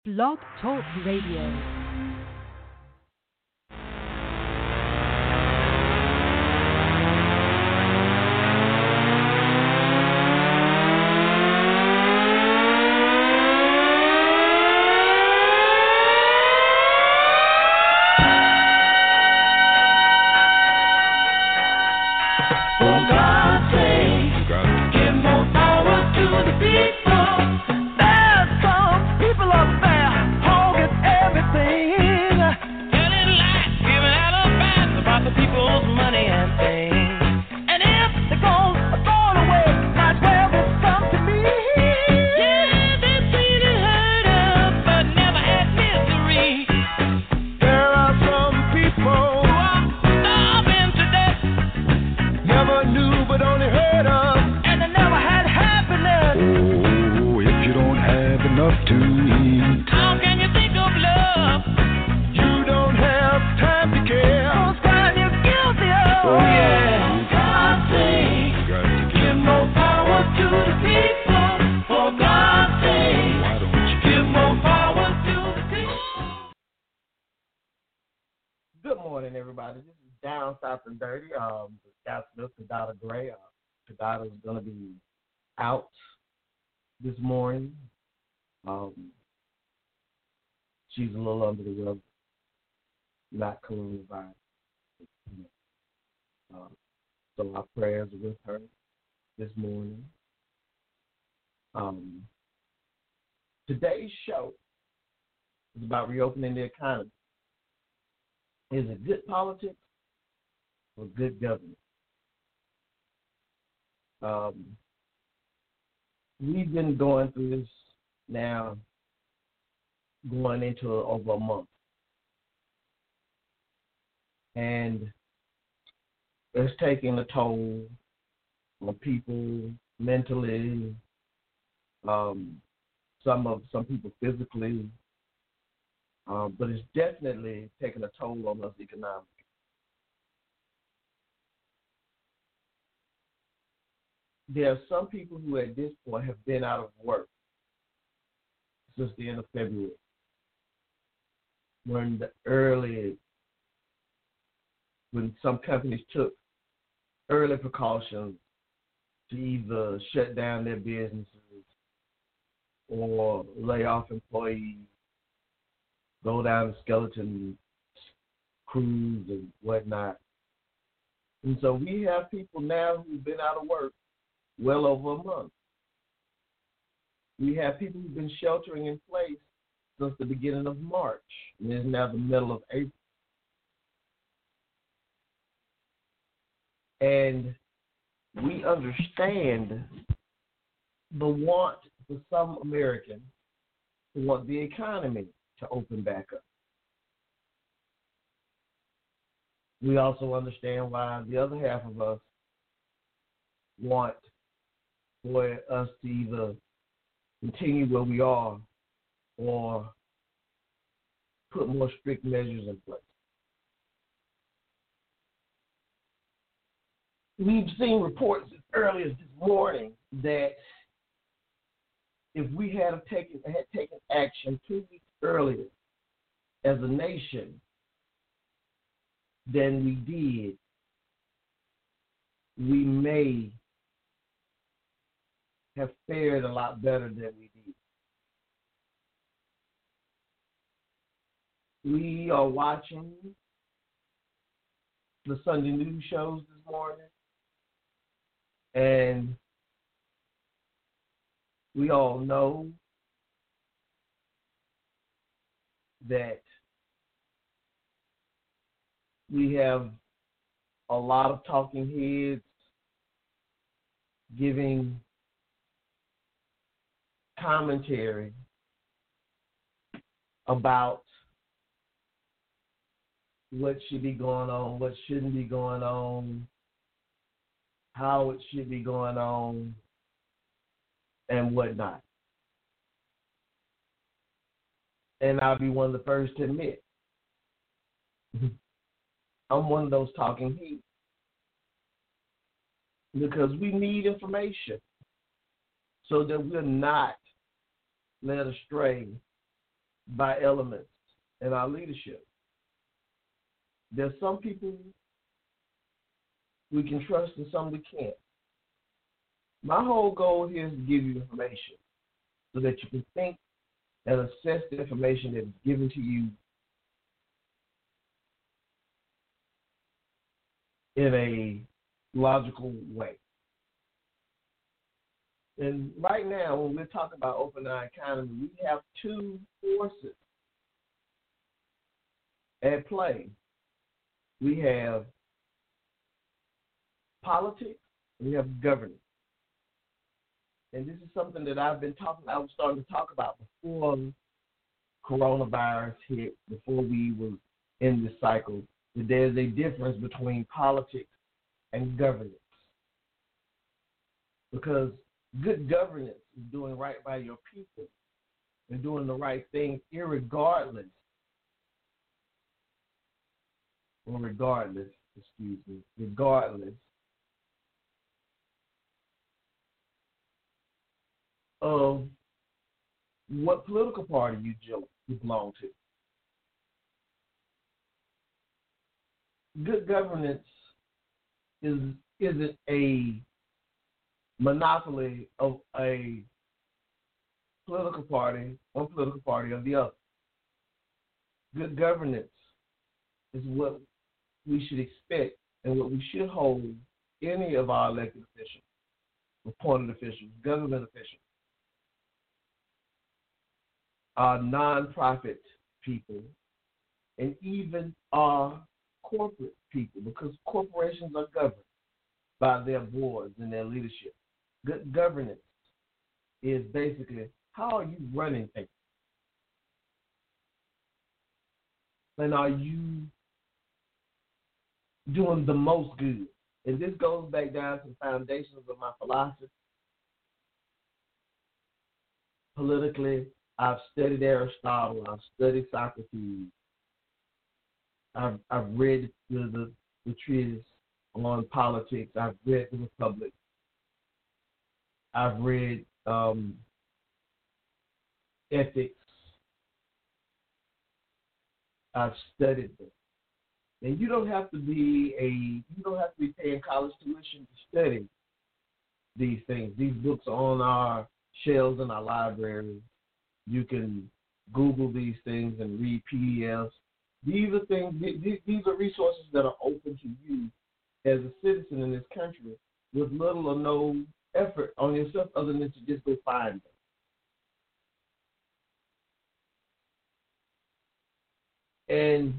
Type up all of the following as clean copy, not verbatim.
Blog Talk Radio. Is going to be out this morning. She's a little under the weather, not coronavirus. So our prayers are with her this morning. Today's show is about reopening the economy. Is it good politics or good government? We've been going through this now, going into over a month. And it's taking a toll on people mentally, some people physically, but it's definitely taking a toll on us economically. There are some people who at this point have been out of work since the end of February, when some companies took early precautions to either shut down their businesses or lay off employees, go down the skeleton crews and whatnot. And so we have people now who've been out of work well over a month. We have people who've been sheltering in place since the beginning of March, and it's now the middle of April. And we understand the want for some Americans who want the economy to open back up. We also understand why the other half of us want for us to either continue where we are or put more strict measures in place. We've seen reports as early as this morning that if we had taken action 2 weeks earlier as a nation than we did, we may have fared a lot better than we did. We are watching the Sunday news shows this morning, and we all know that we have a lot of talking heads giving commentary about what should be going on, what shouldn't be going on, how it should be going on, and whatnot. And I'll be one of the first to admit, I'm one of those talking heads. Because we need information so that we're not led astray by elements in our leadership. There's some people we can trust and some we can't. My whole goal here is to give you information so that you can think and assess the information that is given to you in a logical way. And right now, when we're talking about open our economy, we have two forces at play. We have politics, and we have governance. And this is something that I was starting to talk about before coronavirus hit, before we were in this cycle, that there's a difference between politics and governance. Because good governance is doing right by your people and doing the right thing regardless of what political party you belong to. Good governance isn't a monopoly of a political party, one political party or the other. Good governance is what we should expect and what we should hold any of our elected officials, appointed officials, government officials, our nonprofit people, and even our corporate people, because corporations are governed by their boards and their leadership. Good governance is basically how are you running things? And are you doing the most good? And this goes back down to the foundations of my philosophy. Politically, I've studied Aristotle. I've studied Socrates. I've read the treatise on politics. I've read the Republic. I've read ethics. I've studied them. And you don't have to be paying college tuition to study these things. These books are on our shelves in our library. You can Google these things and read PDFs. These are things. These are resources that are open to you as a citizen in this country with little or no effort on yourself other than to just go find them. And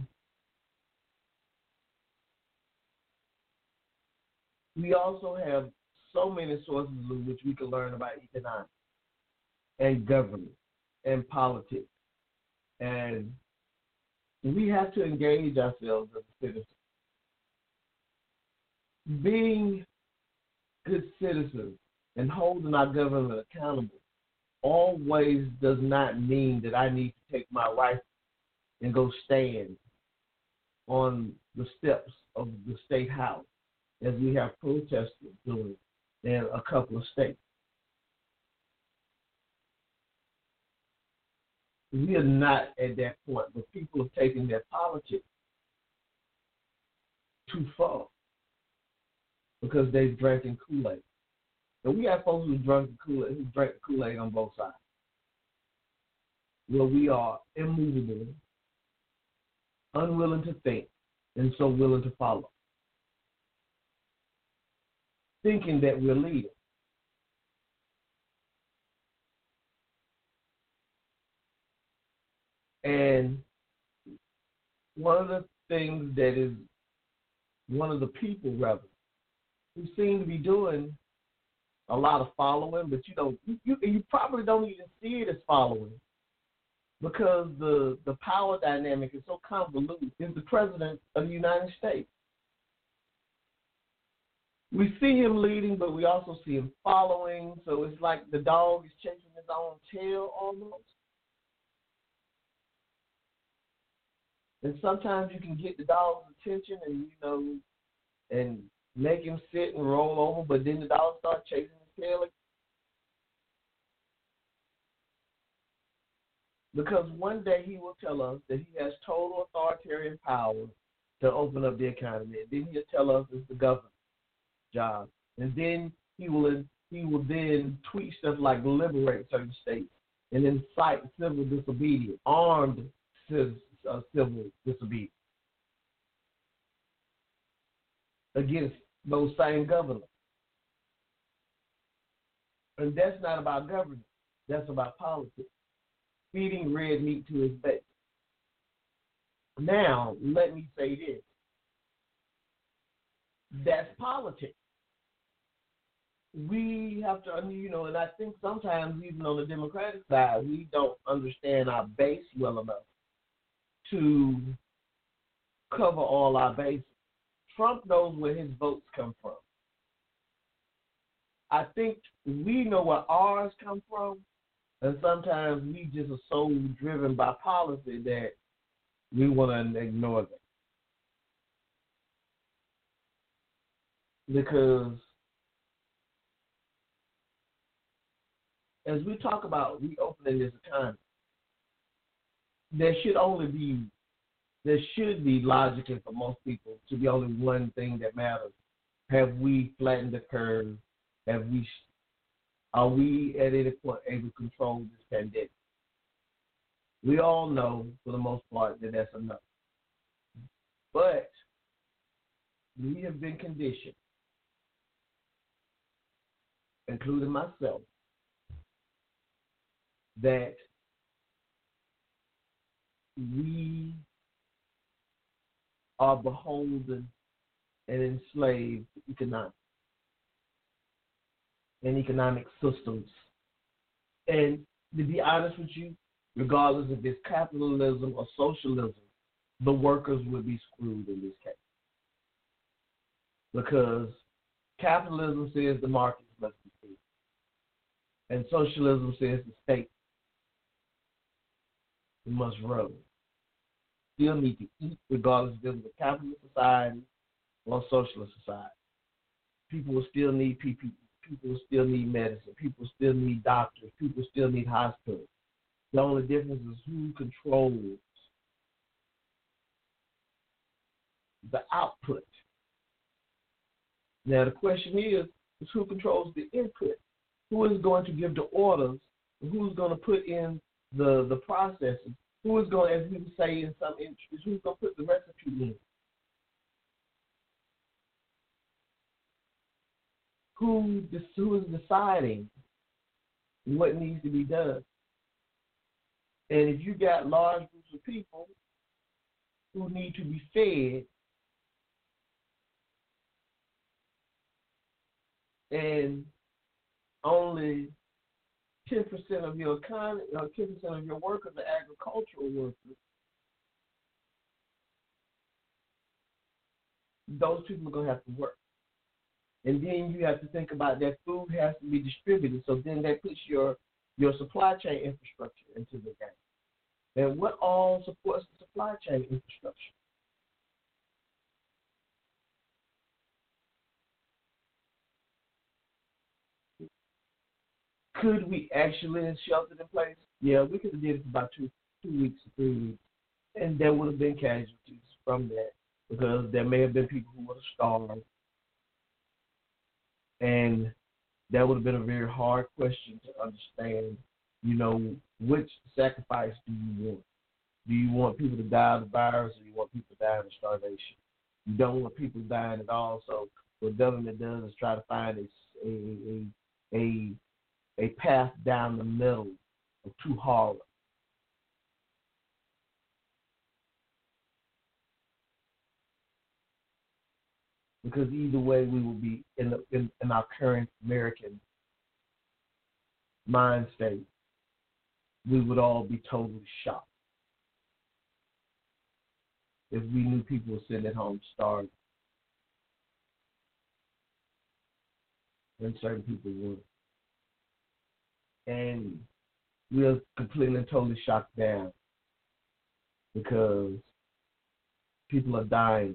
we also have so many sources in which we can learn about economics and government and politics. And we have to engage ourselves as citizens. Being good citizens and holding our government accountable always does not mean that I need to take my rifle and go stand on the steps of the state house as we have protesters doing in a couple of states. We are not at that point, but people have taken their politics too far because they've drinking Kool-Aid. And we have folks who drink Kool-Aid on both sides, where we are immovable, unwilling to think, and so willing to follow, thinking that we're leading. And one of the things that is one of the people, rather, who seem to be doing a lot of following, but you probably don't even see it as following because the power dynamic is so convoluted, is the President of the United States. We see him leading, but we also see him following, so it's like the dog is chasing his own tail almost. And sometimes you can get the dog's attention and make him sit and roll over, but then the dog starts chasing his tail. Because one day he will tell us that he has total authoritarian power to open up the economy. And then he'll tell us it's the government's job. And then he will then tweet stuff like liberate certain states and incite civil disobedience, armed civil disobedience against those same governors. And that's not about government. That's about politics. Feeding red meat to his base. Now, let me say this. That's politics. We have to, and I think sometimes even on the Democratic side, we don't understand our base well enough to cover all our bases. Trump knows where his votes come from. I think we know where ours come from, and sometimes we just are so driven by policy that we want to ignore them. Because as we talk about reopening this economy, there should be logically for most people to be only one thing that matters. Have we flattened the curve? Are we at any point able to control this pandemic? We all know, for the most part, that that's enough. But we have been conditioned, including myself, that we are beholden and enslaved to economics and economic systems. And to be honest with you, regardless if it's capitalism or socialism, the workers would be screwed in this case. Because capitalism says the markets must be free, and socialism says the state must run. Still need to eat regardless if it's a capitalist society or a socialist society. People will still need PPE. People will still need medicine. People still need doctors. People still need hospitals. The only difference is who controls the output. Now the question is who controls the input? Who is going to give the orders? Who's going to put in the processes? Who is going, as we would say in some industries, who's going to put the recipe in? Who is deciding what needs to be done? And if you got large groups of people who need to be fed, and only 10% of your economy, or 10% of your workers are agricultural workers, those people are going to have to work. And then you have to think about that food has to be distributed. So then that puts your supply chain infrastructure into the game. And what all supports the supply chain infrastructure? Could we actually have sheltered in place? Yeah, we could have did it for about two weeks or 3 weeks. And there would have been casualties from that because there may have been people who would have starved. And that would have been a very hard question to understand, which sacrifice do you want? Do you want people to die of the virus, or do you want people to die of starvation? You don't want people dying at all. So what government does is try to find a path down the middle of two horrors. Because either way, we will be in our current American mind state, we would all be totally shocked if we knew people were sitting at home starving. And certain people would. And we're completely and totally shocked down because people are dying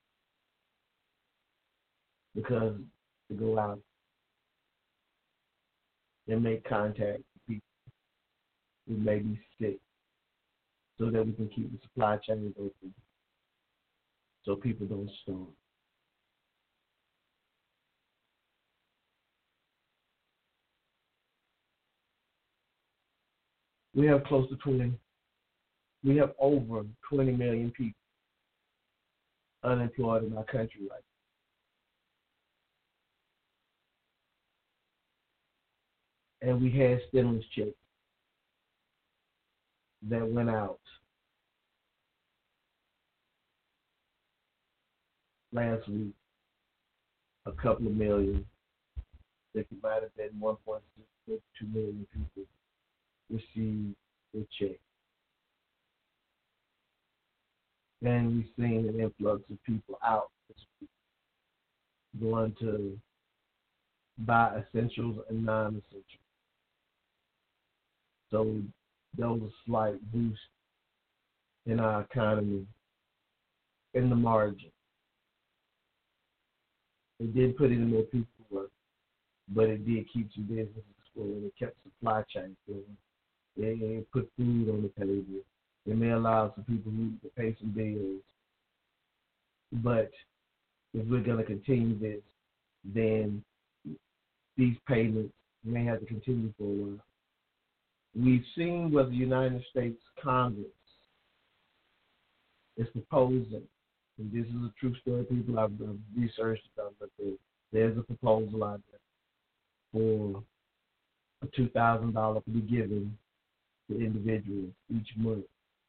because they go out and make contact with people who may be sick so that we can keep the supply chains open so people don't starve. We have we have over 20 million people unemployed in our country right now. And we had stimulus checks that went out last week, a couple of million. I think it might have been 1.2 million people received a check. And we've seen an influx of people out going to buy essentials and non-essentials. So there was a slight boost in our economy in the margin. It did put in more people to work, but it did keep some businesses going. It kept supply chains going. It put food on the table. It may allow some people who to pay some bills. But if we're going to continue this, then these payments may have to continue for a while. We've seen what the United States Congress is proposing, and this is a true story, people. I've researched it, but there's a proposal out there for a $2,000 to be given to individuals each month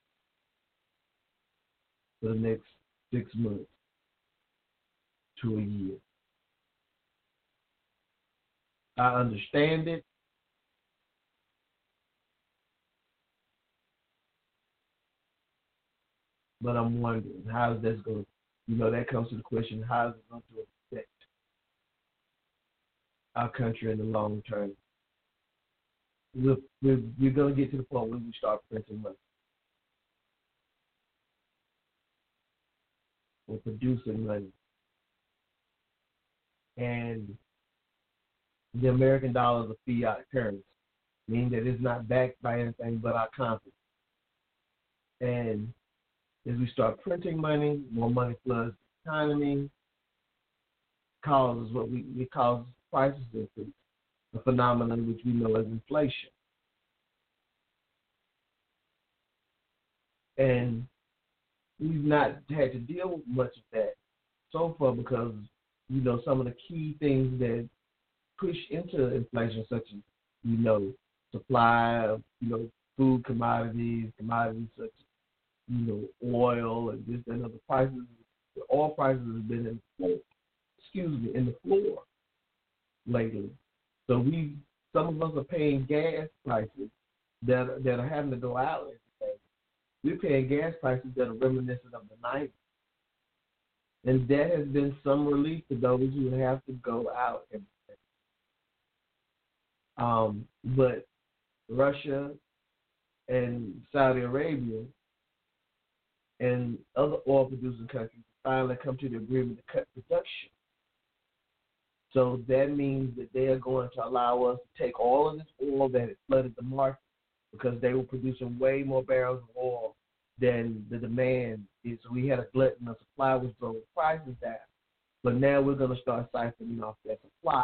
for the next 6 months to a year. I understand it. But I'm wondering, how is that going to, that comes to the question, how is it going to affect our country in the long term? We're going to get to the point where we start printing money or producing money. And the American dollar is a fiat currency, meaning that it's not backed by anything but our confidence. And as we start printing money, more money floods the economy, causes it causes prices to increase, a phenomenon which we know as inflation. And we've not had to deal with much of that so far because, some of the key things that push into inflation, such as, supply of, food commodities such as, oil and this and other prices. The oil prices have been in the floor lately. So some of us are paying gas prices that are having to go out every day. We're paying gas prices that are reminiscent of the 90s. And that has been some relief to those who have to go out every day. But Russia and Saudi Arabia and other oil-producing countries finally come to the agreement to cut production. So that means that they are going to allow us to take all of this oil that had flooded the market because they were producing way more barrels of oil than the demand is. So we had a glut in the supply, which drove prices down. But now we're going to start siphoning off that supply.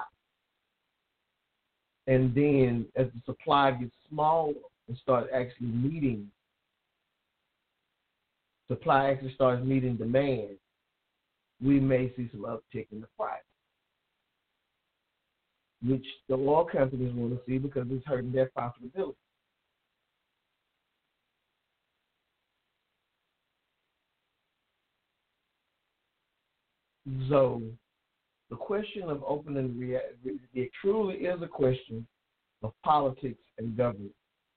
And then as the supply gets smaller and starts actually meeting demand, we may see some uptick in the price, which the oil companies want to see because it's hurting their profitability. So the question of opening it truly is a question of politics and government.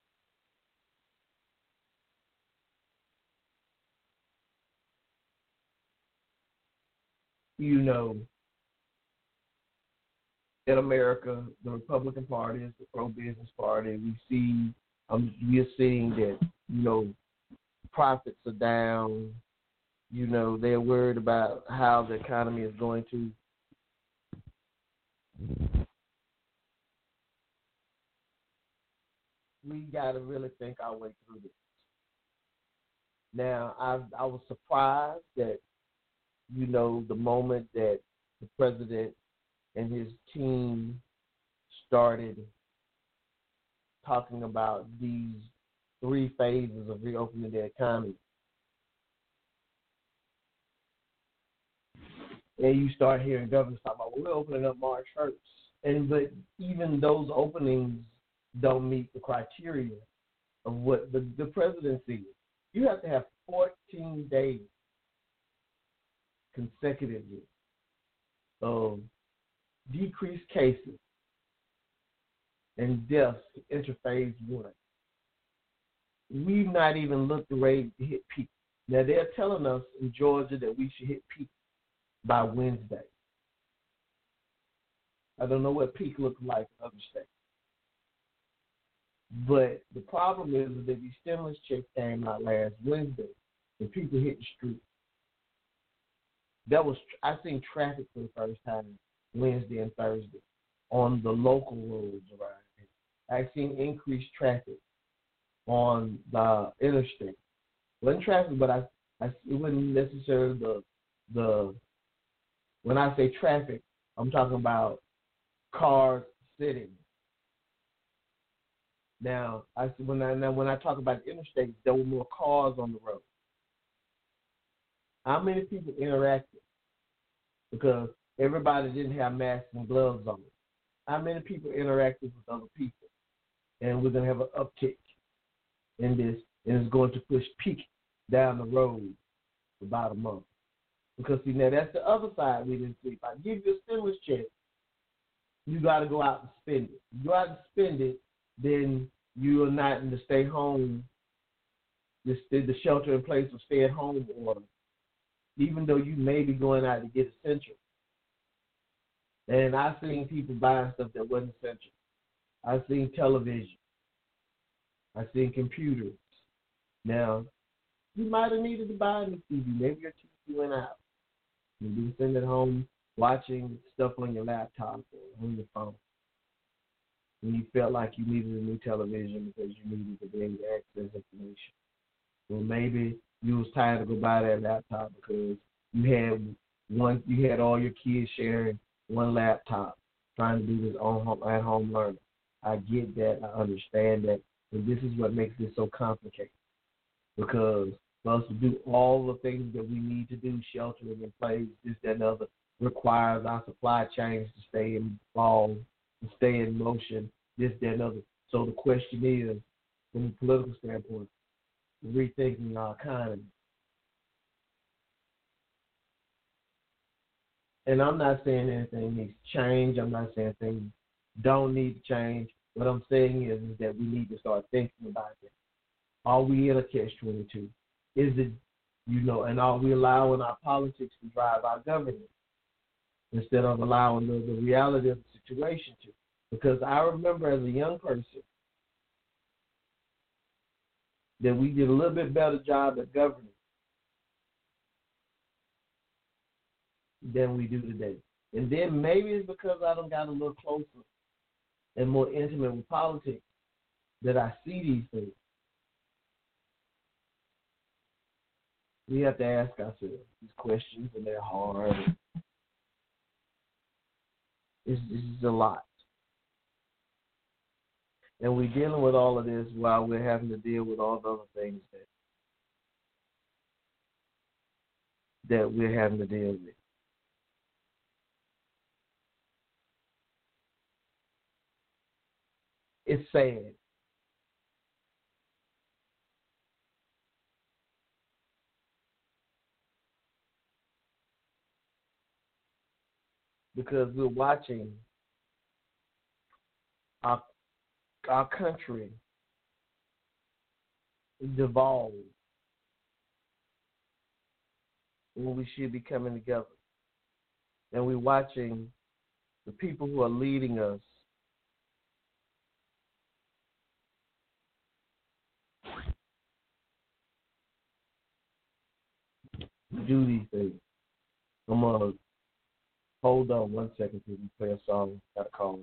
In America, the Republican Party is the pro-business party. We are seeing that, profits are down. They're worried about how the economy is going to we got to really think our way through this. Now, I was surprised that, the moment that the president and his team started talking about these 3 phases of reopening the economy, and you start hearing governors talk about, we're opening up March 1st. But even those openings don't meet the criteria of what the presidency is. You have to have 14 days consecutively of decreased cases and deaths to enter phase 1. We've not even looked ready to hit peak. Now, they're telling us in Georgia that we should hit peak by Wednesday. I don't know what peak looks like in other states. But the problem is that these stimulus checks came out last Wednesday and people hit the street. I seen traffic for the first time Wednesday and Thursday on the local roads around here. I seen increased traffic on the interstate. It wasn't traffic, but it wasn't necessarily the when I say traffic, I'm talking about cars sitting. Now, when I talk about the interstate, there were more cars on the road. How many people interacted? Because everybody didn't have masks and gloves on. How many people interacted with other people? And we're going to have an uptick in this, and it's going to push peak down the road for about a month. Because, see, now that's the other side we didn't see. If I give you a stimulus check, you got to go out and spend it. You go out and spend it, then you are not in the stay home, the shelter in place or stay at home order, even though you may be going out to get essential. And I've seen people buying stuff that wasn't essential. I've seen television. I've seen computers. Now, you might have needed to buy a new TV. Maybe your TV went out. You've been sitting at home watching stuff on your laptop or on your phone. And you felt like you needed a new television because you needed to be able to access information. Well, maybe you was tired to go buy that laptop because you had all your kids sharing one laptop, trying to do this at-home learning. I get that. I understand that. But this is what makes this so complicated. Because for us to do all the things that we need to do, sheltering in place, this, that, and other, requires our supply chains to stay involved, to stay in motion, this, that, and other. So the question is, from a political standpoint, rethinking our economy. And I'm not saying anything needs to change. I'm not saying things don't need to change. What I'm saying is that we need to start thinking about it. Are we in a catch-22? Is it, and are we allowing our politics to drive our government instead of allowing the reality of the situation to? Because I remember as a young person that we did a little bit better job at governing than we do today. And then maybe it's because I done got a little closer and more intimate with politics that I see these things. We have to ask ourselves these questions, and they're hard. It's a lot. And we're dealing with all of this while we're having to deal with all the other things that we're having to deal with. It's sad. Because we're watching our country devolve when we should be coming together. And we're watching the people who are leading us do these things. I'm going to hold on 1 second till we play a song. Got a call.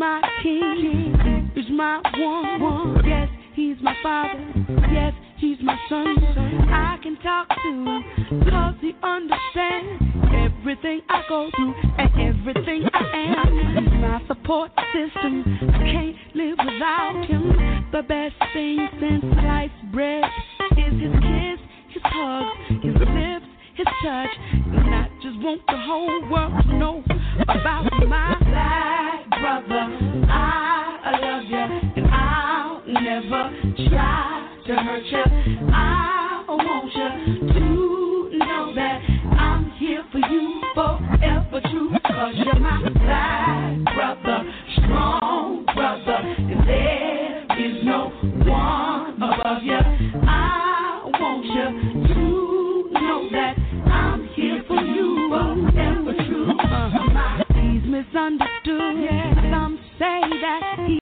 my king. He's my one. Yes, he's my father. Yes, he's my son. I can talk to him because he understands everything I go through and everything I am. He's my support system. I can't live without him. The best thing since sliced bread is his kiss, his hugs, his lips, his touch. And I just want the whole world to know about my black brother. I love you and I'll never try to hurt you. I want you to know that I'm here for you forever true. Cause you're my black brother, strong brother, and there is no one above you. I want you to know that I'm here for you forever true. He's misunderstood. Some say that he.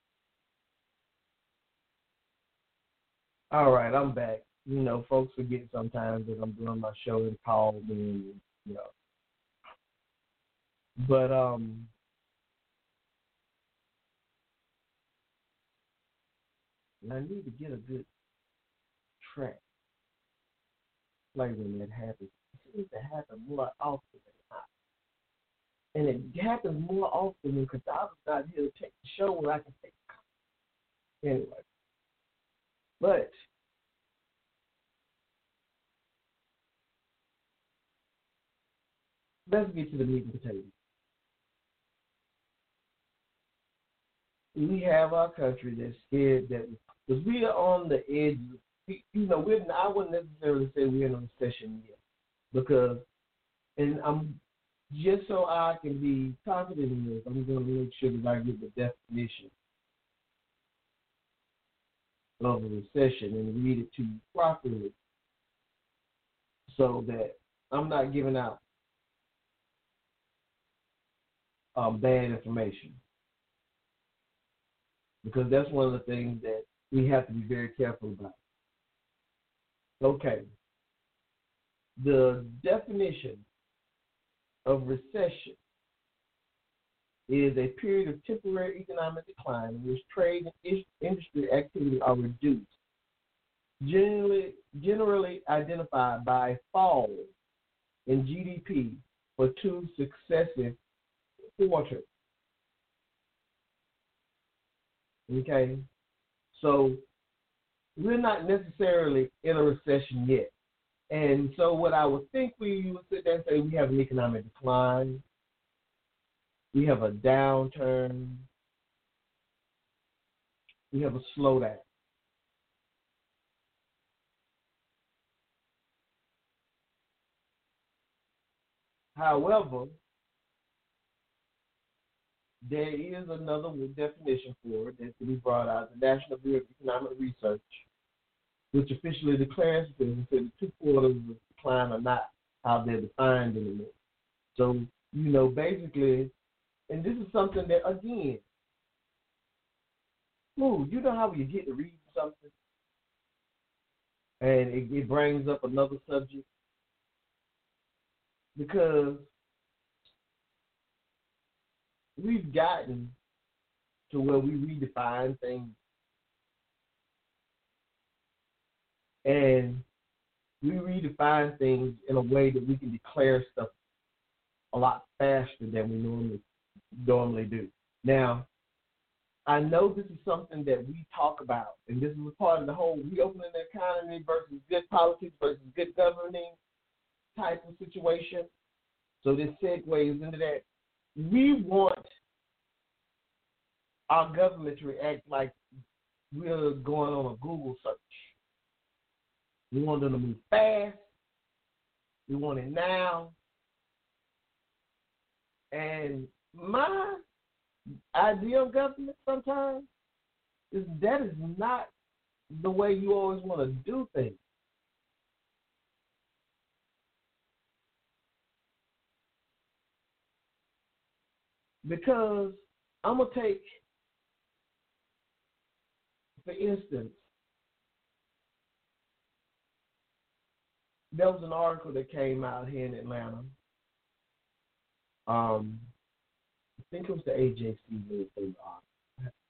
All right, I'm back. You know, folks forget sometimes that I'm doing my show and call me, you know. But I need to get a good track like when that happens. It seems to happen more often than not. And it happens more often because I was not here to take the show where I can take the call. Anyway. But let's get to the meat and potatoes. We have our country that's scared that because we are on the edge. You know, I wouldn't necessarily say we're in a recession yet because, and I'm just so I can be confident in this, I'm going to make sure that I get the definition of a recession and read it to you properly so that I'm not giving out bad information. Because that's one of the things that we have to be very careful about. Okay. The definition of recession is a period of temporary economic decline in which trade and industry activity are reduced, generally identified by a fall in GDP for 2 successive quarters. Okay, so we're not necessarily in a recession yet. And so what I would think we would sit there and say we have an economic decline, we have a downturn, we have a slowdown. However, there is another definition for it that can be brought out. The National Bureau of Economic Research, which officially declares this and said the 2 quarters of decline are not how they're defined anymore. So, you know, basically, and this is something that, again, you know how you get to read something and it brings up another subject? Because we've gotten to where we redefine things and we redefine things in a way that we can declare stuff a lot faster than we normally do. Now, I know this is something that we talk about, and this is a part of the whole reopening the economy versus good politics versus good governing type of situation. So this segues into that. We want our government to react like we're going on a Google search. We want them to move fast. We want it now. And my idea of government sometimes is that is not the way you always want to do things. Because I'm going to take, for instance, there was an article that came out here in Atlanta. I think it was the AJC newspaper article.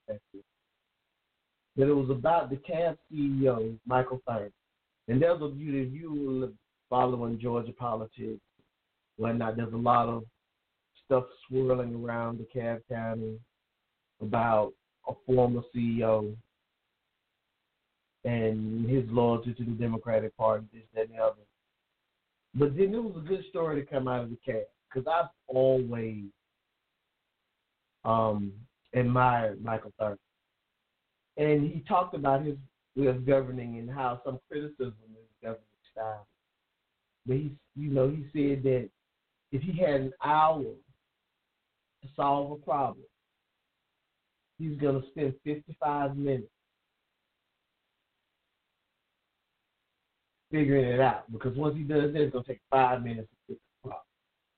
perspective, that it was about the Cavs CEO, Michael Thurman. And there's a view that you were following Georgia politics, whatnot. There's a lot of stuff swirling around the Cavs County about a former CEO and his loyalty to the Democratic Party, this, that, and the other. But then it was a good story to come out of the Cavs, because I've always admired Michael Thurman. And he talked about his way of governing and how some criticism of his governing style. But he said that if he had an hour to solve a problem, he's going to spend 55 minutes figuring it out. Because once he does that, it's going to take 5 minutes to fix the problem.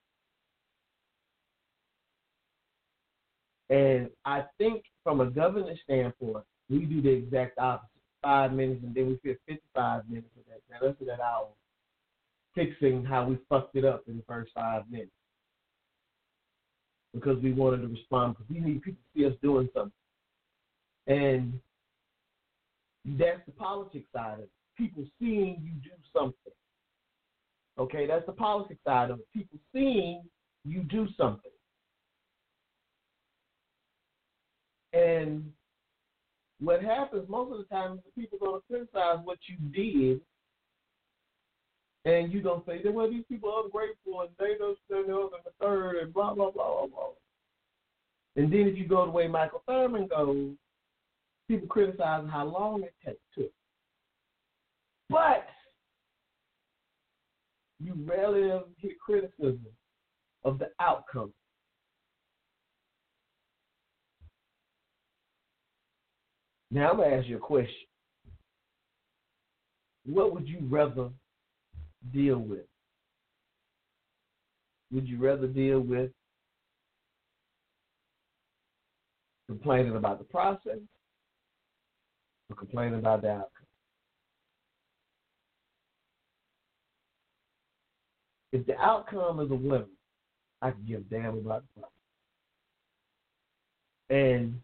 And I think from a governance standpoint, we do the exact opposite. 5 minutes, and then we spend 55 minutes of that rest of that hour fixing how we fucked it up in the first 5 minutes. Because we wanted to respond, because we need people to see us doing something. And that's the politics side of it. People seeing you do something. Okay, that's the politics side of it. People seeing you do something. And what happens most of the time is the people are going to criticize what you did, and you're going to say, well, these people are ungrateful, and they don't stand up and the third, and blah, blah, blah, blah, blah. And then if you go the way Michael Thurman goes, people criticize how long it took. But you rarely ever get criticism of the outcome. Now I'm going to ask you a question. What would you rather deal with? Would you rather deal with complaining about the process or complaining about the outcome? If the outcome is a winner, I can give a damn about the process. And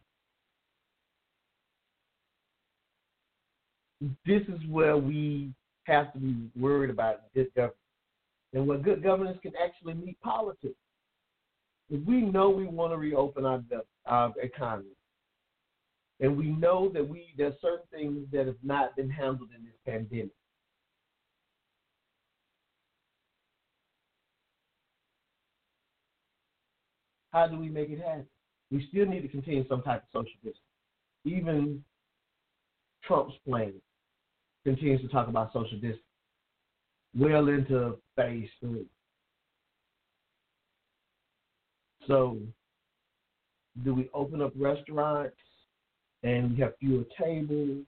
this is where we have to be worried about good governance. And where good governance can actually meet politics. If we know we want to reopen our economy, and we know that there's certain things that have not been handled in this pandemic. How do we make it happen? We still need to continue some type of social distance. Even Trump's plan continues to talk about social distance well into phase 3. So, do we open up restaurants and we have fewer tables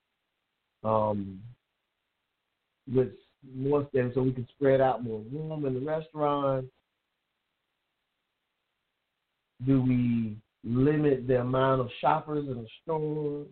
with more space so we can spread out more room in the restaurants? Do we limit the amount of shoppers in the store?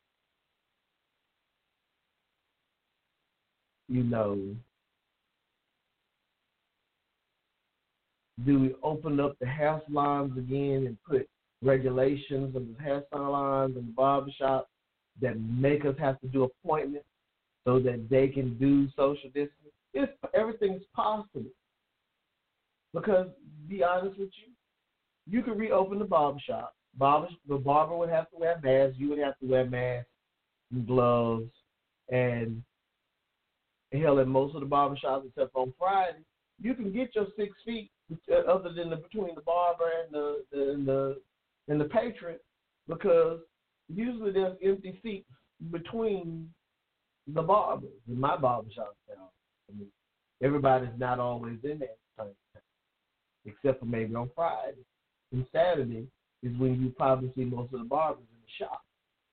Do we open up the hair salons again and put regulations on the hair salons and the barbershop that make us have to do appointments so that they can do social distancing? Everything's possible. Because, be honest with you, you could reopen the barbershop. The barber would have to wear masks. You would have to wear masks and gloves. And hell, in most of the barbershops, except on Friday, you can get your 6 feet other than between the barber and the patron, because usually there's empty seats between the barbers. In my barbershop now, everybody's not always in there at the same time, except for maybe on Friday. And Saturday is when you probably see most of the barbers in the shop.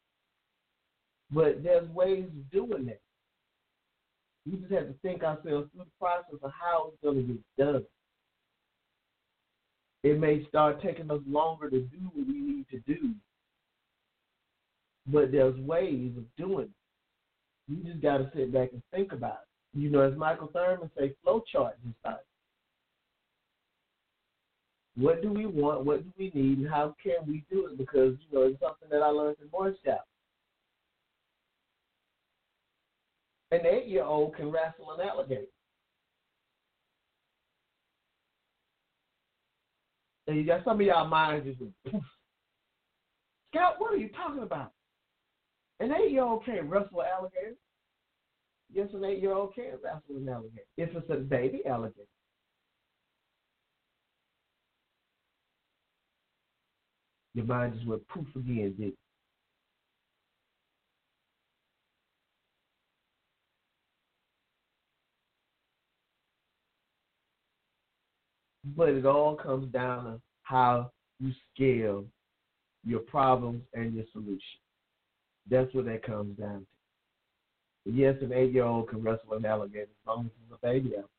But there's ways of doing that. We just have to think ourselves through the process of how it's going to get done. It may start taking us longer to do what we need to do, but there's ways of doing it. You just got to sit back and think about it. As Michael Thurman say, flow chart this time. What do we want? What do we need? And how can we do it? Because, it's something that I learned in Boy Scout. An 8-year-old can wrestle an alligator. And you got some of y'all minds just went, poof. Scout, what are you talking about? An 8-year-old can't wrestle an alligator. Yes, an 8-year-old can wrestle an alligator if it's a baby alligator. Your mind just went poof again, did it? But it all comes down to how you scale your problems and your solution. That's what that comes down to. Yes, an 8-year-old can wrestle an alligator as long as it's a baby alligator.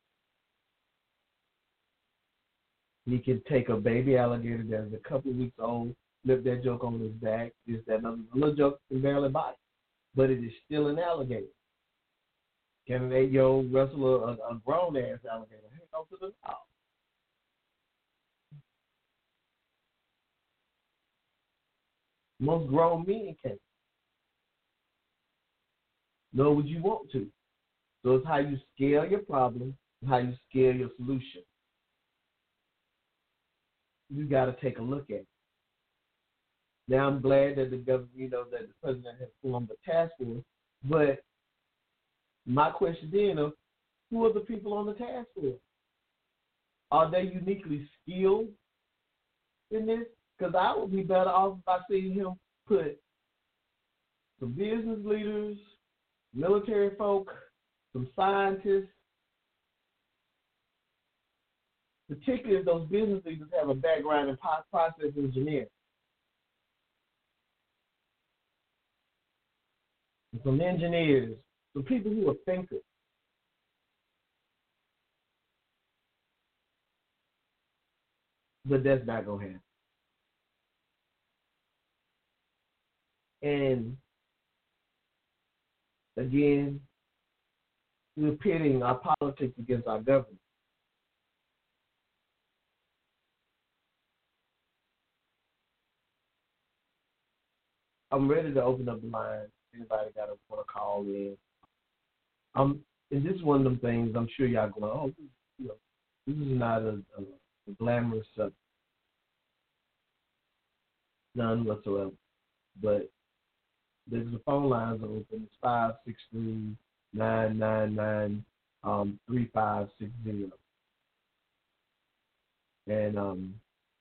He can take a baby alligator that's a couple of weeks old, flip that joke on his back. Just that little joke can barely bite, but it is still an alligator. Can an 8-year-old wrestle a grown-ass alligator? Hell to the no. Most grown men can't. Nor would you want to. So it's how you scale your problem and how you scale your solution. You got to take a look at it. Now I'm glad that the government, that the president has formed a task force. But my question then is, who are the people on the task force? Are they uniquely skilled in this? Because I would be better off by seeing him put some business leaders, military folk, some scientists, particularly if those business leaders have a background in process engineering. Some engineers, some people who are thinkers. But that's not going to happen. And again, we're pitting our politics against our government. I'm ready to open up the line. Anybody want to call in? And this is one of them things I'm sure y'all going, this is not a glamorous subject. None whatsoever. But the phone lines are open. It's 563-999-3560. And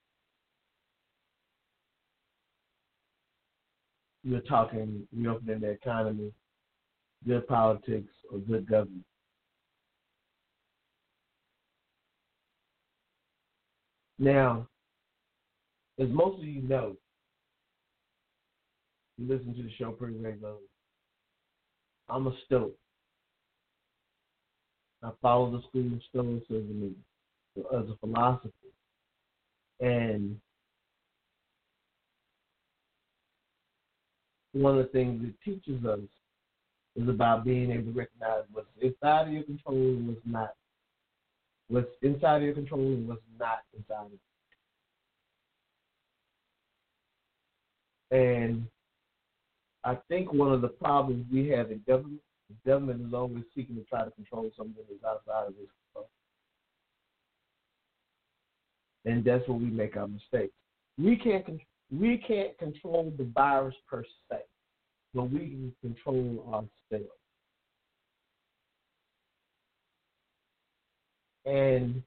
we're talking reopening the economy, good politics, or good government. Now, as most of you know, you listen to the show pretty regularly, I'm a Stoic. I follow the school of Stoicism as a philosophy. And one of the things it teaches us is about being able to recognize what's inside of your control and what's not. What's inside of your control and what's not inside of it. And I think one of the problems we have in government is always seeking to try to control something that is outside of its control. And that's where we make our mistakes. We can't control the virus per se, but we can control ourselves. And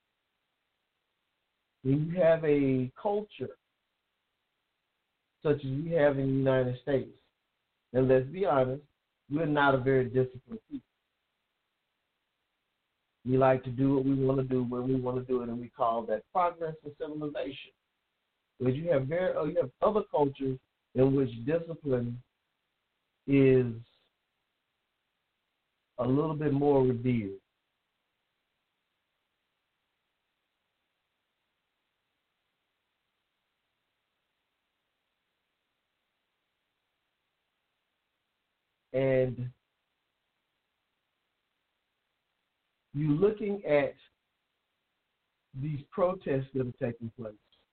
when you have a culture such as we have in the United States, and let's be honest, we're not a very disciplined people. We like to do what we want to do when we want to do it, and we call that progress and civilization. But you have other cultures in which discipline is a little bit more revered. And you're looking at these protests that are taking place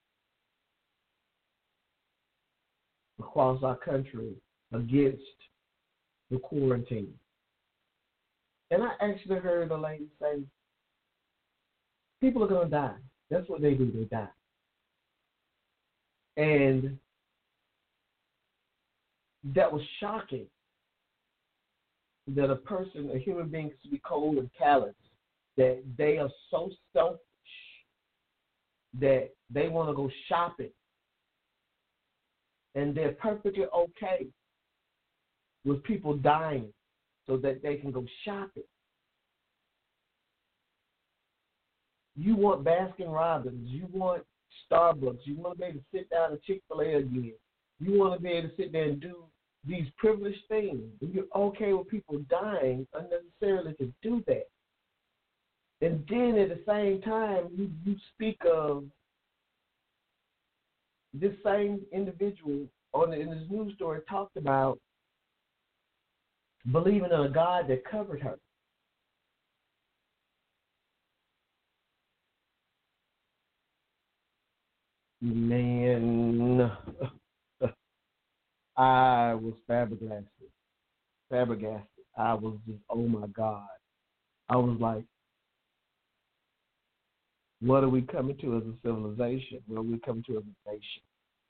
across our country against the quarantine. And I actually heard a lady say, people are going to die. That's what they do, they die. And that was shocking that a human being could be cold and callous, that they are so selfish that they want to go shopping. And they're perfectly okay with people dying so that they can go shopping. You want Baskin Robbins, you want Starbucks, you want to be able to sit down at Chick-fil-A again. You want to be able to sit there and do these privileged things. And you're okay with people dying unnecessarily to do that. And then at the same time, you speak of this same individual in this news story talked about believing in a God that covered her. Man, I was flabbergasted. I was just, oh my God. I was like, what are we coming to as a civilization? What are we coming to as a nation?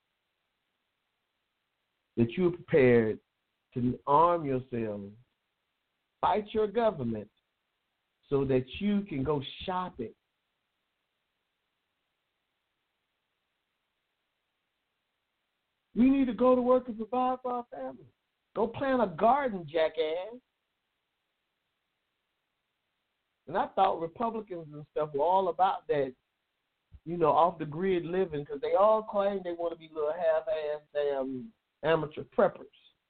That you're prepared to arm yourself, fight your government, so that you can go shopping. We need to go to work and provide for our family. Go plant a garden, jackass. And I thought Republicans and stuff were all about that, off the grid living, because they all claim they want to be little half-ass damn amateur preppers.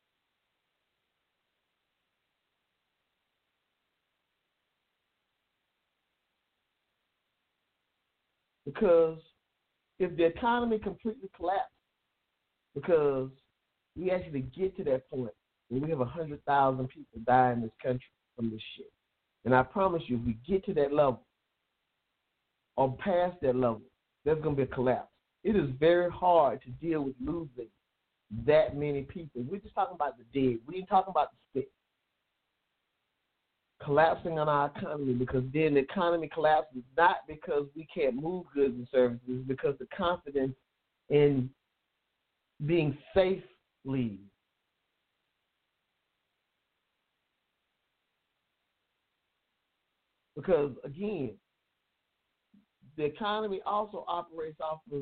Because if the economy completely collapsed, because we actually get to that point where we have 100,000 people die in this country from this shit. And I promise you, if we get to that level or past that level, there's going to be a collapse. It is very hard to deal with losing that many people. We're just talking about the dead. We ain't talking about the sick. Collapsing on our economy, because then the economy collapses not because we can't move goods and services, because the confidence in being safe leaves. Because, again, the economy also operates off of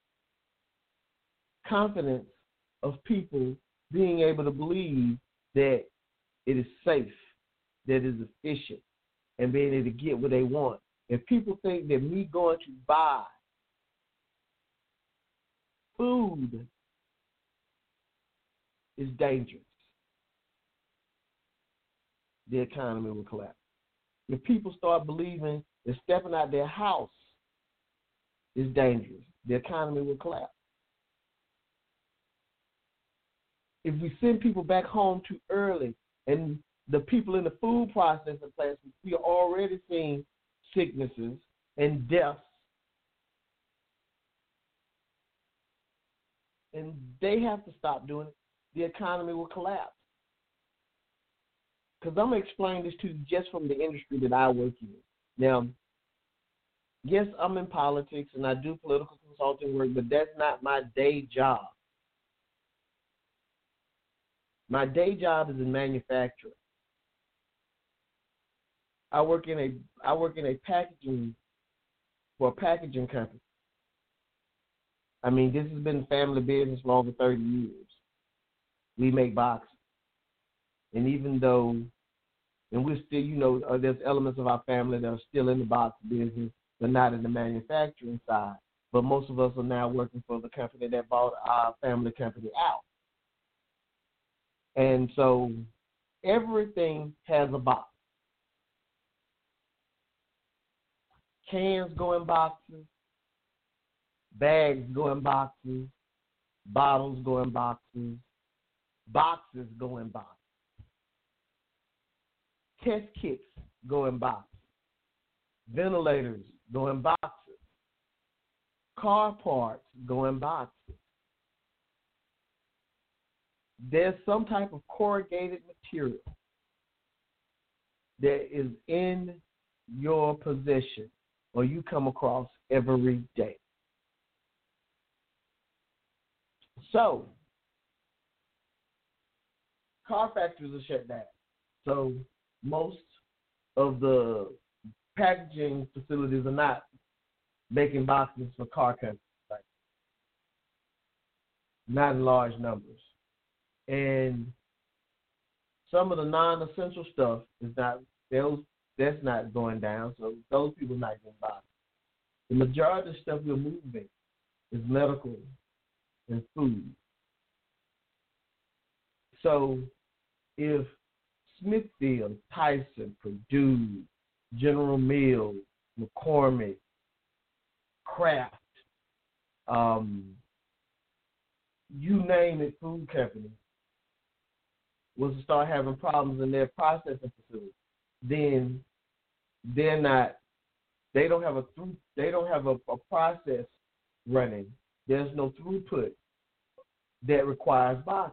confidence of people being able to believe that it is safe, that it is efficient, and being able to get what they want. If people think that me going to buy food is dangerous, the economy will collapse. If people start believing that stepping out their house is dangerous, the economy will collapse. If we send people back home too early, and the people in the food processing plants, we are already seeing sicknesses and deaths, and they have to stop doing it, the economy will collapse. Because I'm going to explain this to you just from the industry that I work in. Now, yes, I'm in politics and I do political consulting work, but that's not my day job. My day job is in manufacturing. I work in a packaging for a packaging company. I mean, this has been family business for over 30 years. We make boxes. And even though, and we're still, there's elements of our family that are still in the box business, but not in the manufacturing side. But most of us are now working for the company that bought our family company out. And so everything has a box. Cans go in boxes, bags go in boxes, bottles go in boxes, boxes go in boxes. Test kits go in boxes. Ventilators go in boxes. car parts go in boxes. There's some type of corrugated material that is in your possession or you come across every day. So, car factories are shut down. So, most of the packaging facilities are not making boxes for car companies, right? Not in large numbers. And some of the non-essential stuff is not, that's not going down, so those people are not getting boxes. The majority of the stuff we're moving is medical and food. So if Smithfield, Tyson, Purdue, General Mills, McCormick, Kraft, you name it, food company, was to start having problems in their processing facility, then they don't have a process running. There's no throughput that requires boxes.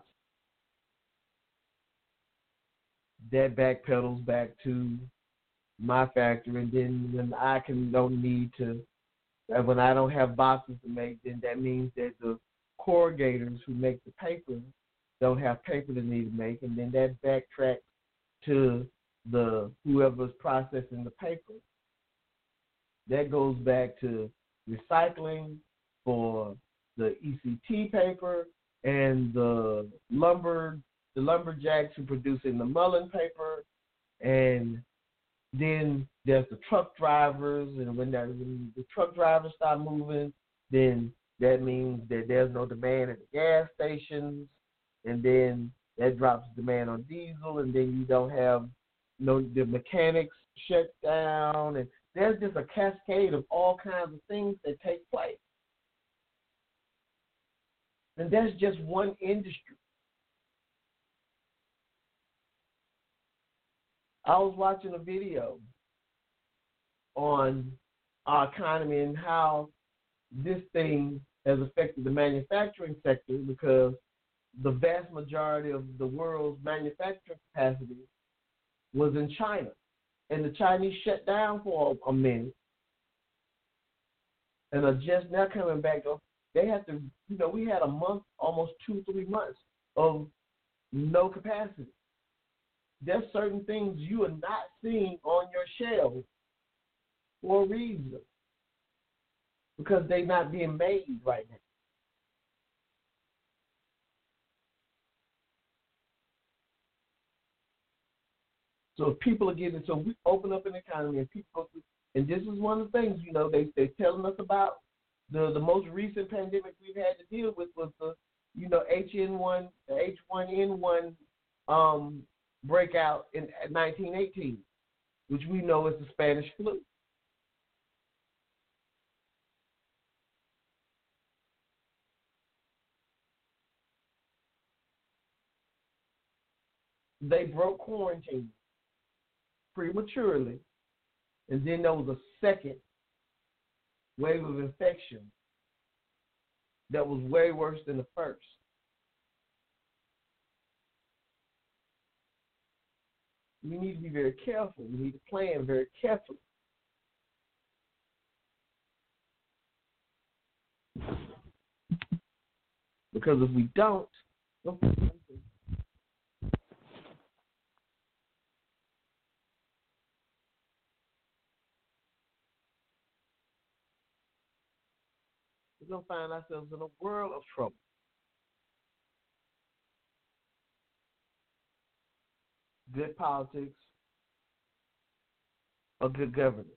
That backpedals back to my factory, and then when when I don't have boxes to make, then that means that the corrugators who make the paper don't have paper they need to make, and then that backtracks to the whoever's processing the paper. That goes back to recycling for the ECT paper and the lumberjacks who producing the Mullen paper, and then there's the truck drivers, and when the truck drivers start moving, then that means that there's no demand at the gas stations, and then that drops demand on diesel, and then you don't have the mechanics shut down, and there's just a cascade of all kinds of things that take place. And that's just one industry. I was watching a video on our economy and how this thing has affected the manufacturing sector, because the vast majority of the world's manufacturing capacity was in China. And the Chinese shut down for a minute and are just now coming back. They have to, we had a month, almost 2-3 months of no capacity. There's certain things you are not seeing on your shelves for a reason, because they're not being made right now. So if people are getting, so we open up an economy and people, and this is one of the things, they're telling us about the most recent pandemic we've had to deal with was the, H1N1 breakout in 1918, which we know is the Spanish flu. They broke quarantine prematurely, and then there was a second wave of infection that was way worse than the first. We need to be very careful. We need to plan very carefully. Because if we don't, we're going to find ourselves in a world of trouble. Good politics or good governance.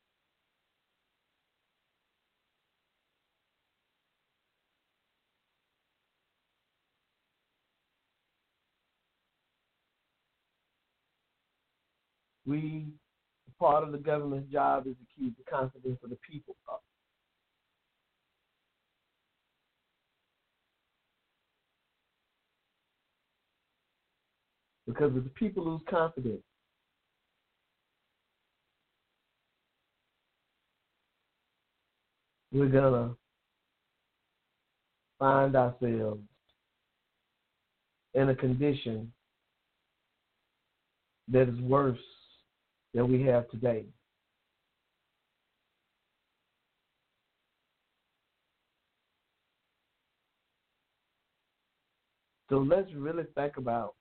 Part of the government's job is to keep the confidence of the people up. Because if the people lose confidence, we're going to find ourselves in a condition that is worse than we have today. So let's really think about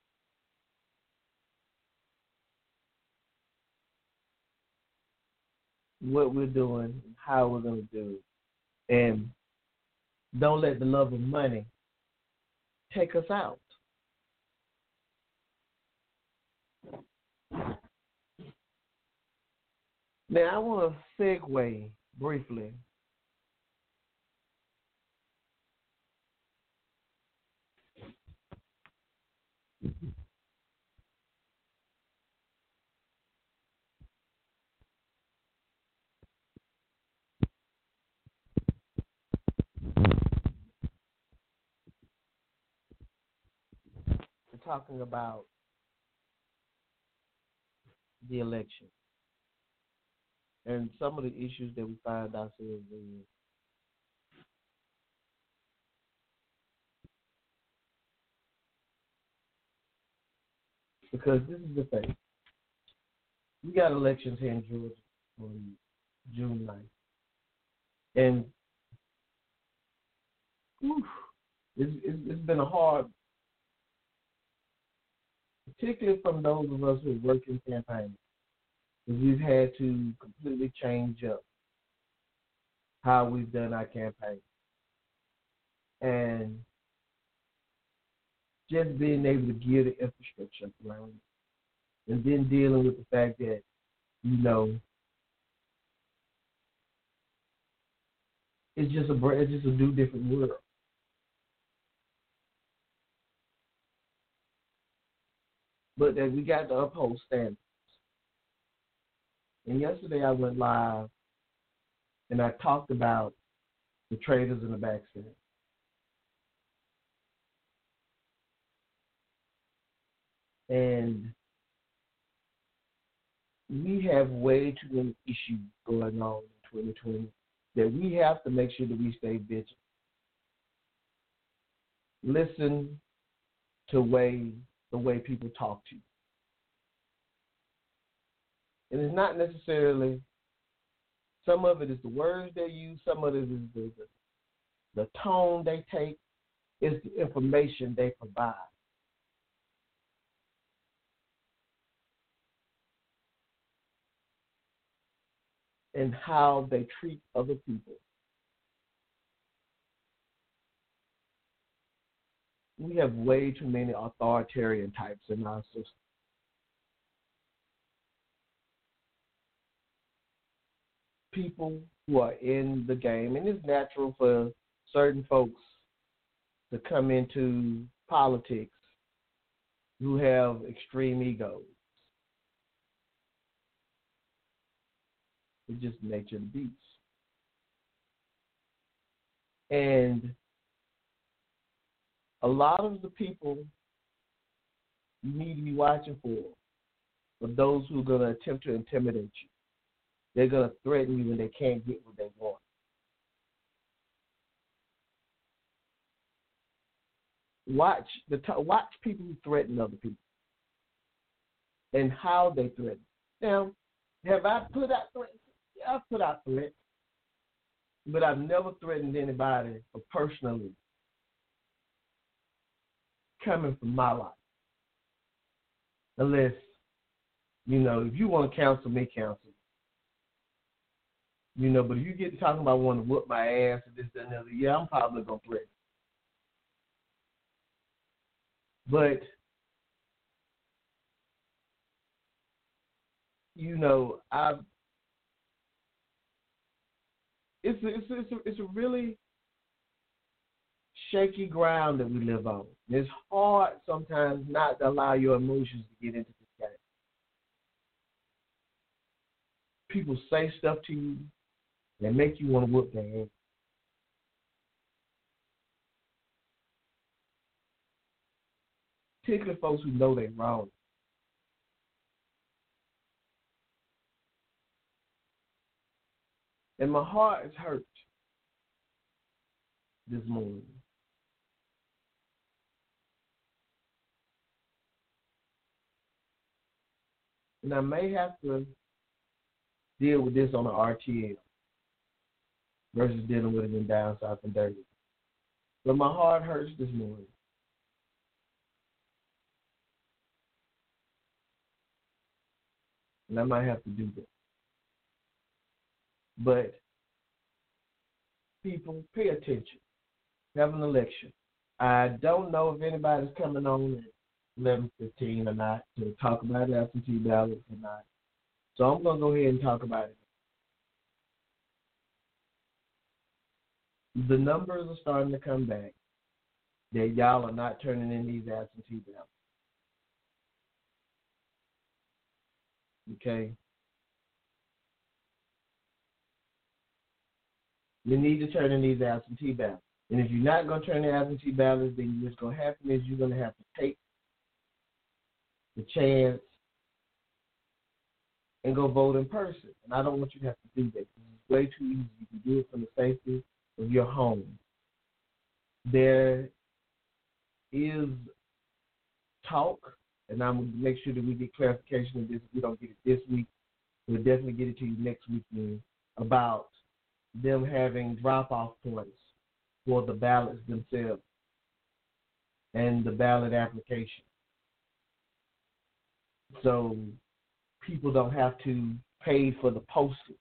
what we're doing, how we're going to do it, and don't let the love of money take us out. Now, I want to segue briefly to talking about the election and some of the issues that we find ourselves in. Because this is the thing. We got elections here in Georgia on June 9th. And it's been a hard, particularly from those of us who work in campaigns, because we've had to completely change up how we've done our campaign. And just being able to gear the infrastructure up around it. And then dealing with the fact that, it's just a new different world. But that we got to uphold standards. And yesterday I went live and I talked about the traders in the backseat. And we have way too many issues going on in 2020 that we have to make sure that we stay vigilant. Listen to the way people talk to you. And it's not necessarily, some of it is the words they use, some of it is the tone they take, it's the information they provide. And how they treat other people. We have way too many authoritarian types in our system. People who are in the game, and it's natural for certain folks to come into politics who have extreme egos. It's just the nature of the beast. And a lot of the people you need to be watching for are those who are going to attempt to intimidate you. They're going to threaten you when they can't get what they want. Watch people who threaten other people and how they threaten. Now, have I put out threats? Yeah, I've put out threats, but I've never threatened anybody personally coming from my life. Unless, if you want to counsel me, counsel. But if you get to talking about wanting to whoop my ass and this, that, and the other, yeah, I'm probably going to threaten. But, it's a really shaky ground that we live on. It's hard sometimes not to allow your emotions to get into this game. People say stuff to you that make you want to whoop their ass. Particularly folks who know they're wrong. And my heart is hurt this morning And I may have to deal with this on an RTL versus dealing with it in down south and dirty. But my heart hurts this morning. And I might have to do that. But people, pay attention. Have an election. I don't know if anybody's coming on at 11:15 or not to talk about absentee ballots or not. So I'm going to go ahead and talk about it. The numbers are starting to come back that y'all are not turning in these absentee ballots. Okay? You need to turn in these absentee ballots. And if you're not going to turn in absentee ballots, then what's going to happen is you're going to have to take the chance and go vote in person. And I don't want you to have to do that. It's way too easy. You can do it from the safety of your home. There is talk, and I'm going to make sure that we get clarification of this. If we don't get it this week, we'll definitely get it to you next weekend, about them having drop-off points for the ballots themselves and the ballot application. So people don't have to pay for the postage.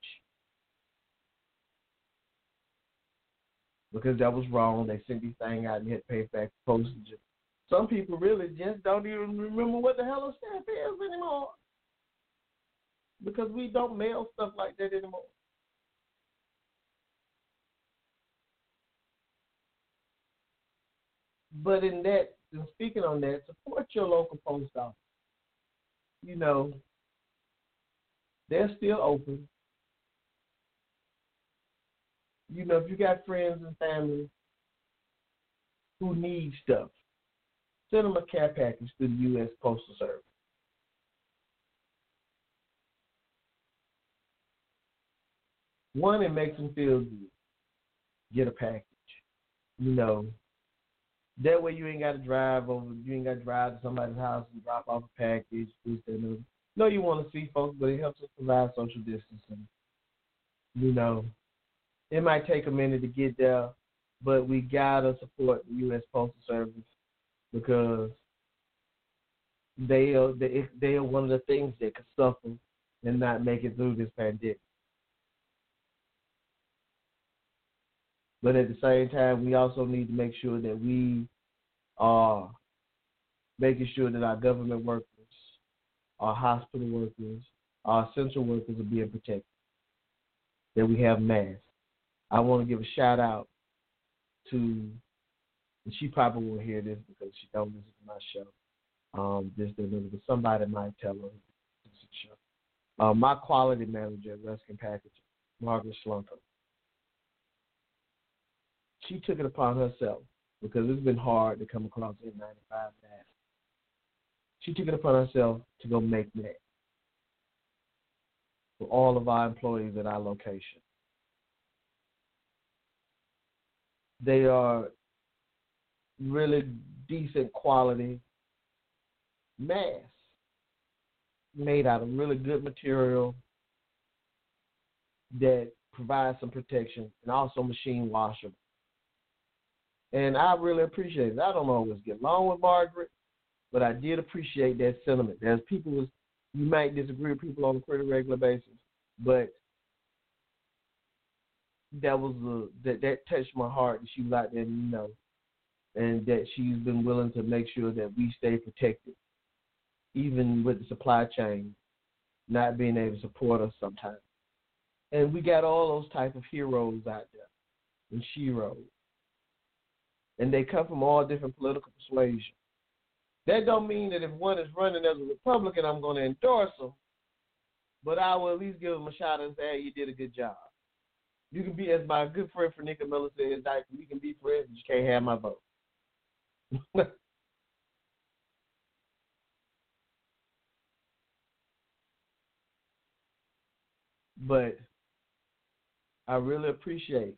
Because that was wrong. They sent these things out and you had to pay back postage. Some people really just don't even remember what the hell a stamp is anymore. Because we don't mail stuff like that anymore. But in that, and speaking on that, support your local post office. You know, they're still open. You know, if you got friends and family who need stuff, send them a care package through the U.S. Postal Service. One, it makes them feel good. Get a package. You know, that way you ain't got to drive to somebody's house and drop off a package, this, that, and other. No, you want to see folks, but it helps us provide social distancing. You know, it might take a minute to get there, but we got to support the U.S. Postal Service because they are one of the things that could suffer and not make it through this pandemic. But at the same time, we also need to make sure that we are making sure that our government workers, our hospital workers, our essential workers are being protected, that we have masks. I want to give a shout out to, and she probably won't hear this because she don't listen to my show, but somebody might tell her this is a show. My quality manager at Ruskin Packaging, Margaret Slunker, she took it upon herself because it's been hard to come across N95 masks. She took it upon herself to go make that for all of our employees at our location. They are really decent quality masks made out of really good material that provides some protection and also machine washable. And I really appreciate it. I don't always get along with Margaret, but I did appreciate that sentiment. There's people, you might disagree with people on a pretty regular basis, but that touched my heart that she was out there, you know, and that she's been willing to make sure that we stay protected, even with the supply chain not being able to support us sometimes. And we got all those type of heroes out there and sheroes. And they come from all different political persuasions. That don't mean that if one is running as a Republican, I'm going to endorse them, but I will at least give them a shot and say, hey, you did a good job. You can be, as my good friend Frenika Miller says, we can be friends, but you can't have my vote. But I really appreciate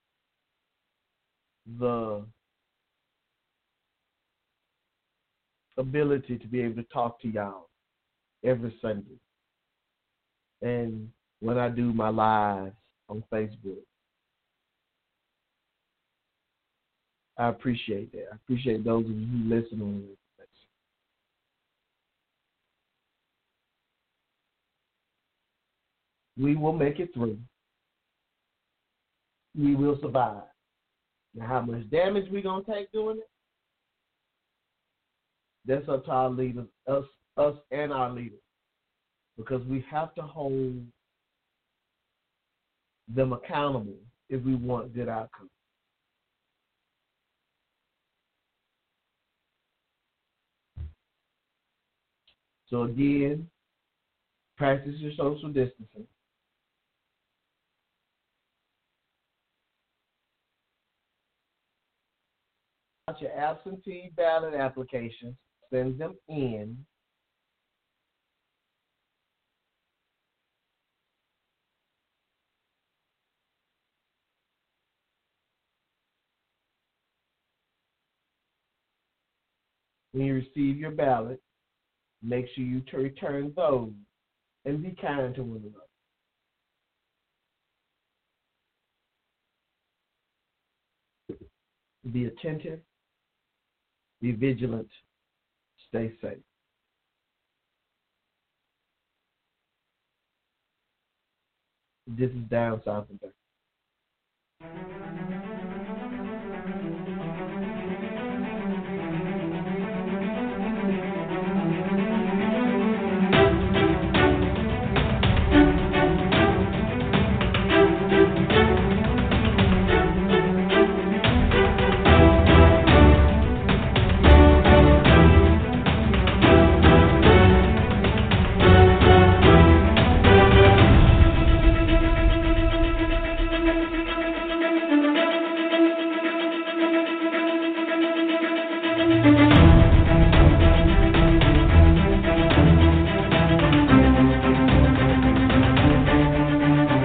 the ability to be able to talk to y'all every Sunday. And when I do my lives on Facebook, I appreciate that. I appreciate those of you who listen on this. We will make it through. We will survive. Now, how much damage we're going to take doing it, that's up to our leaders, us and our leaders, because we have to hold them accountable if we want good outcomes. So again, practice your social distancing. Your absentee ballot applications, send them in. When you receive your ballot, make sure you return those and be kind to one another. Be attentive, be vigilant, stay safe. This is Down South and Back.